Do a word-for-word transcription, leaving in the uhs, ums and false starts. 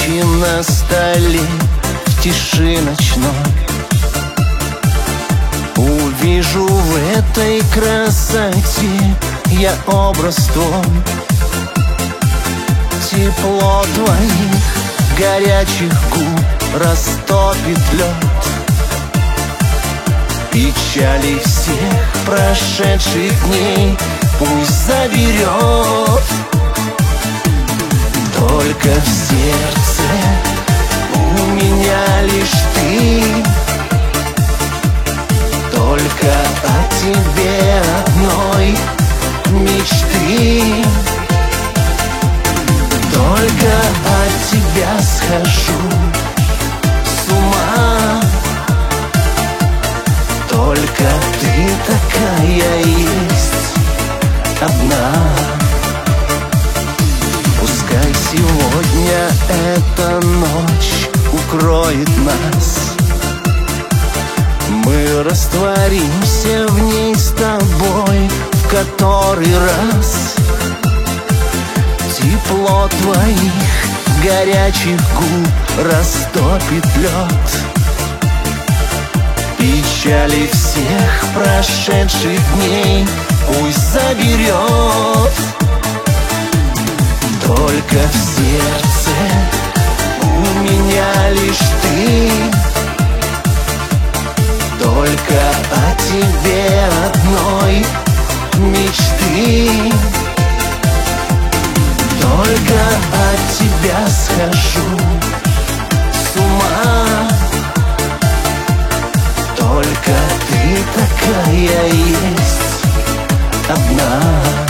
Свечи на столе в тиши ночной. Увижу в этой красоте я образ твой. Тепло твоих горячих губ растопит лед. Печали всех прошедших дней пусть заберет. Только в сердце у меня лишь ты. Только о тебе одной мечты. Только от тебя схожу с ума. Только ты такая есть одна. Пускай сегодня эта ночь укроет нас. Мы растворимся в ней с тобой в который раз. Тепло твоих горячих губ растопит лед. Печали всех прошедших дней пусть заберет. Только в сердце у меня лишь ты. Только о тебе одной мечты. Только от тебя схожу с ума. Только ты такая есть одна.